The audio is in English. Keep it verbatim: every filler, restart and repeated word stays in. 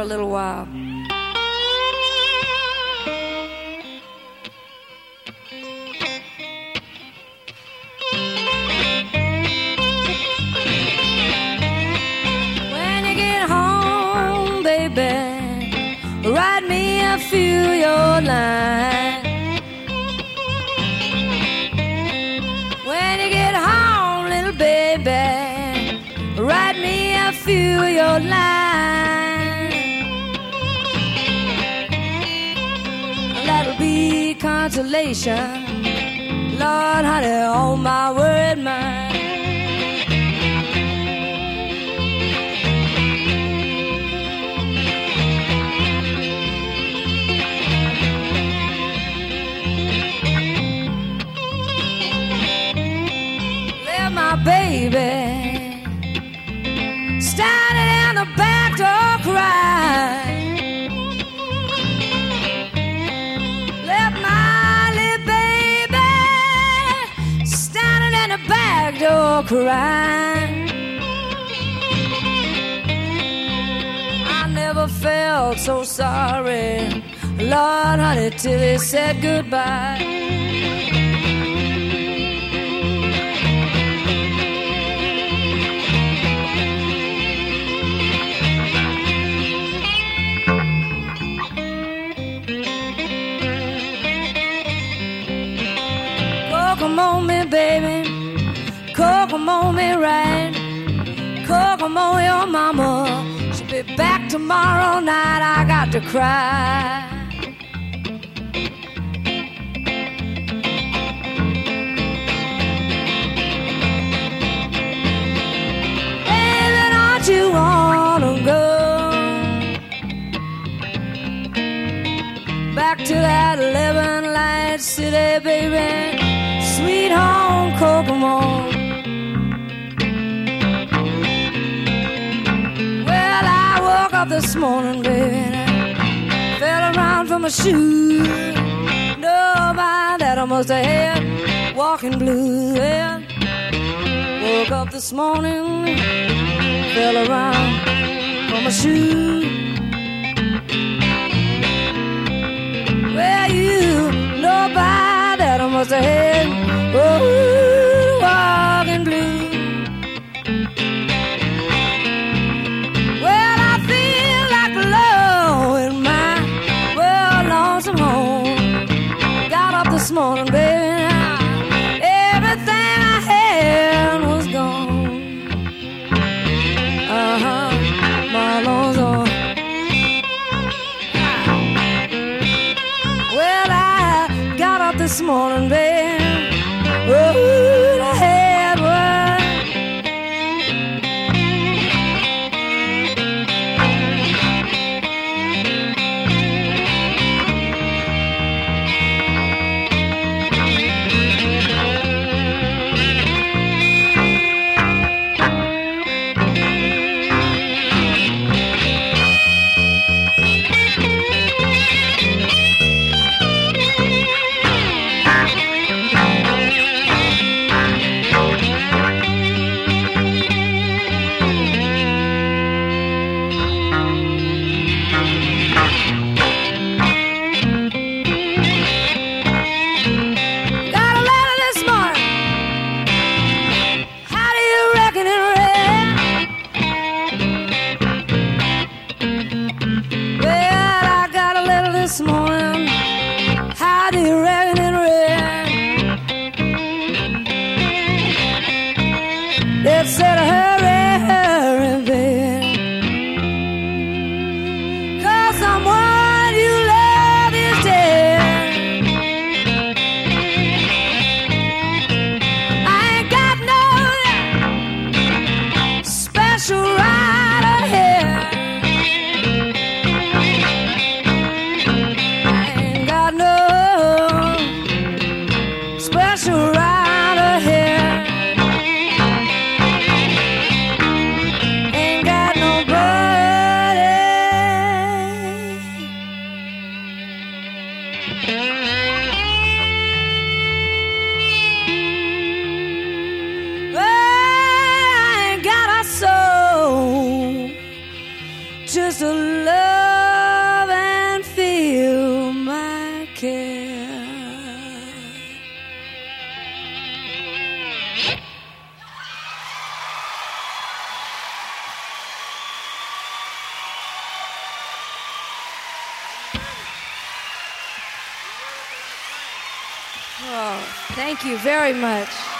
little while. When you get home, baby, write me a few your lines. When you get home, little baby, write me a few of your lines. That'll be consolation, Lord, honey, on my worried mind. There, my baby, standing in the back door crying. Left my little baby standing in the back door crying. I never felt so sorry, Lord, honey, till he said goodbye. Come on me, baby, come on me right. Come on your mama, she'll be back tomorrow night. I got to cry. Baby, don't you wanna go back to that living light city, baby? Sweet home, Kokomo. Well, I woke up this morning, baby, and I fell around from my shoe. Nobody that I must have had walking blue. Well, woke up this morning, fell around from my shoe. Well, you, nobody that I must have had, oh, walking blue. Well, I feel like low in my well lonesome home. Got up this morning, baby, now everything I had was gone. Uh-huh, my lonesome. Well, I got up this morning, baby. Oh, I had one. It said hurry, hurry, baby, 'cause someone you love is dead. I ain't got no special rider here. I ain't got no special rider here. Just a love Oh, thank you very much.